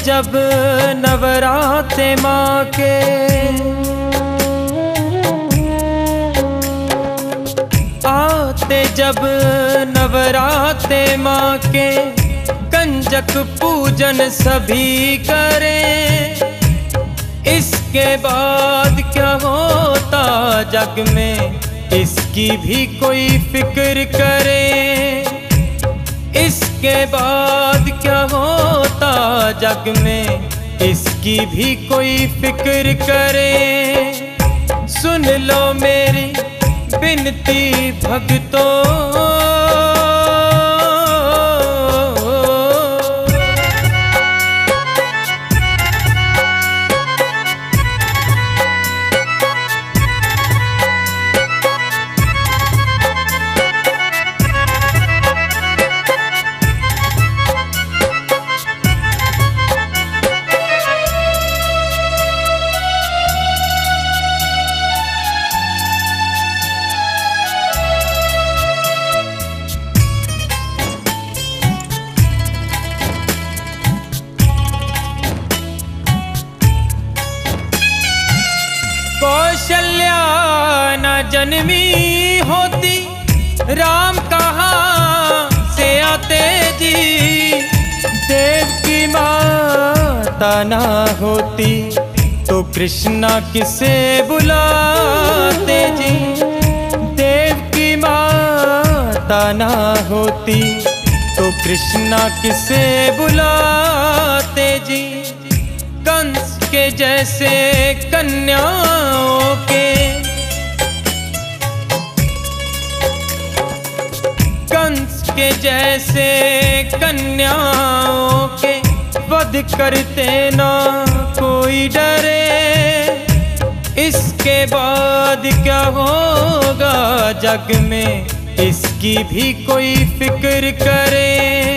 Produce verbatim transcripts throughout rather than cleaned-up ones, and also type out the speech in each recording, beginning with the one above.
जब नवराते माँ के, आते जब नवराते माँ के, कंजक पूजन सभी करें। इसके बाद क्या होता जग में, इसकी भी कोई फिक्र करे। इसके बाद क्या होता जग में, इसकी भी कोई फिक्र करे। सुन लो मेरी बिनती भक्तों, कौशल्या न जन्मी होती, राम कहाँ से आते जी। देव की माता ना होती, तो कृष्णा किसे बुलाते जी। देव की माता ना होती, तो कृष्णा किसे बुलाते जी। कंस के जैसे कन्याओं के, कंस के जैसे कन्याओं के, वध करते ना कोई डरे। इसके बाद क्या होगा जग में, इसकी भी कोई फिक्र करे।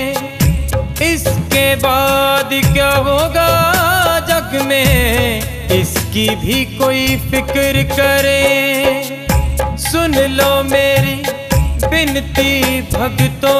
इसके बाद क्या होगा जग में, इसकी भी कोई फिक्र करे। सुन लो मेरी बिनती भक्तों,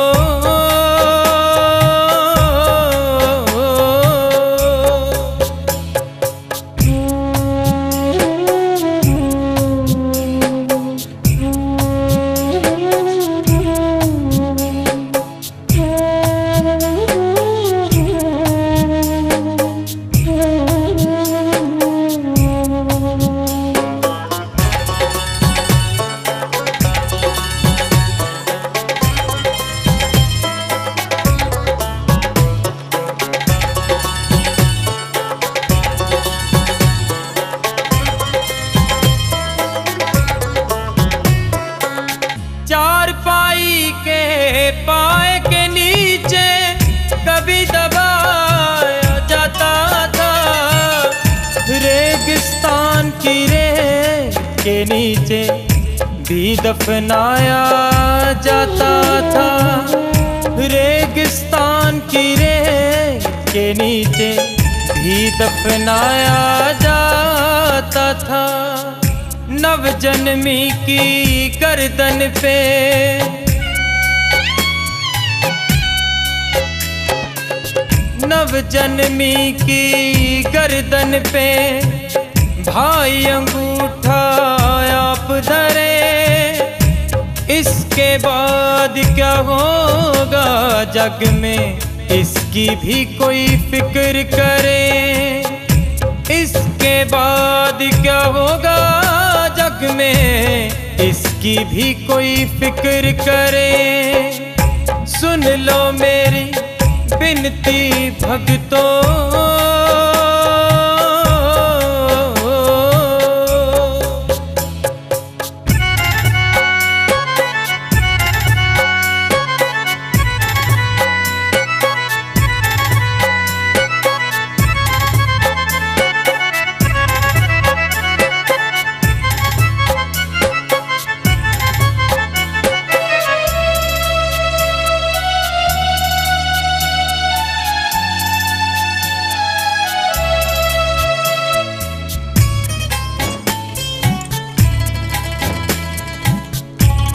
पाए के नीचे कभी दबाया जाता था। रेगिस्तान की रेत के नीचे भी दफनाया जाता था। रेगिस्तान की रेत के नीचे भी दफनाया जाता था। नवजन्मी की गर्दन पे नवजन्मी की गर्दन पे भाई अंगूठा आप धरे। इसके बाद क्या होगा जग में, इसकी भी कोई फिक्र करे। इसके बाद क्या होगा जग में, इसकी भी कोई फिक्र करे। सुन लो मेरी बिनती भक्तों,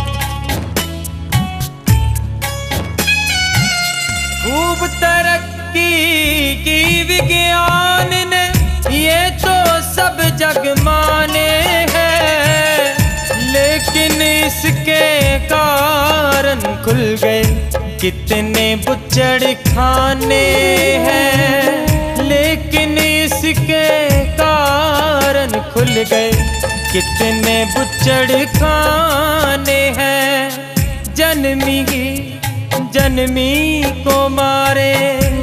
खूब तरक्की तरक्की की विज्ञान ने ये तो सब जग माने हैं, लेकिन इसके कारण खुल गए कितने बुच्चड़ खाने हैं। लेकिन इसके कारण खुल गए कितने बुच्चड़ खाने हैं। जन्मी ही जन्मी को मारे,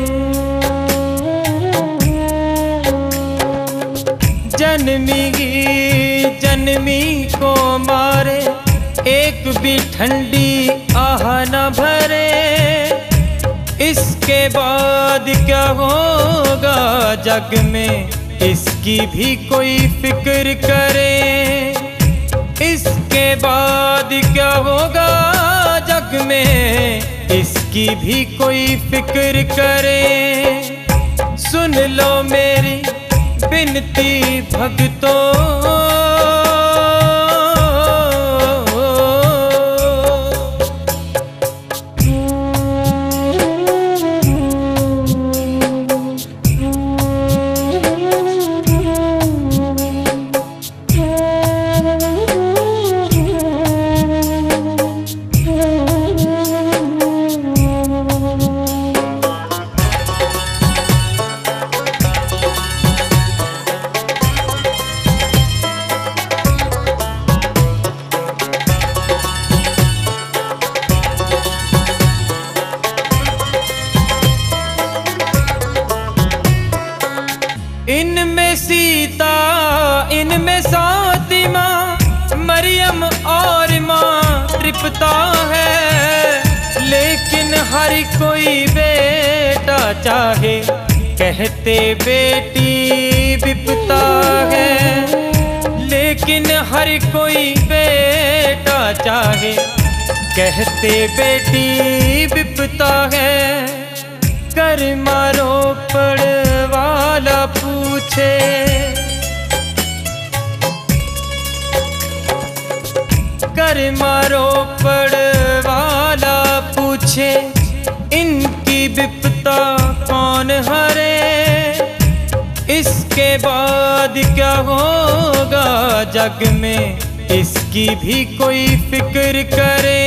जन्मी ही जन्मी को मारे, एक भी ठंडी आह न भरे। इसके बाद क्या होगा जग में, इसकी भी कोई फिक्र करे। इसके बाद क्या होगा जग में, इसकी भी कोई फिक्र करे। सुन लो मेरी बिनती भक्तों, इनमें सीता इनमें फातिमा, मरियम और माँ तृप्ता है। लेकिन हर कोई बेटा चाहे, कहते बेटी विपता है। लेकिन हर कोई बेटा चाहे, कहते बेटी विपता है। कर मारो पड़वाला पूछे, कर मारो पड़वाला पूछे, इनकी विपता कौन हरे। इसके बाद क्या होगा जग में, इसकी भी कोई फिक्र करे।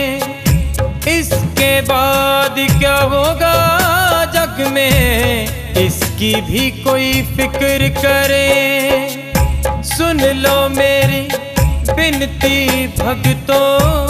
इसके बाद क्या होगा जग में, इसकी भी कोई फिक्र करे। सुन लो मेरी बिनती भक्तों,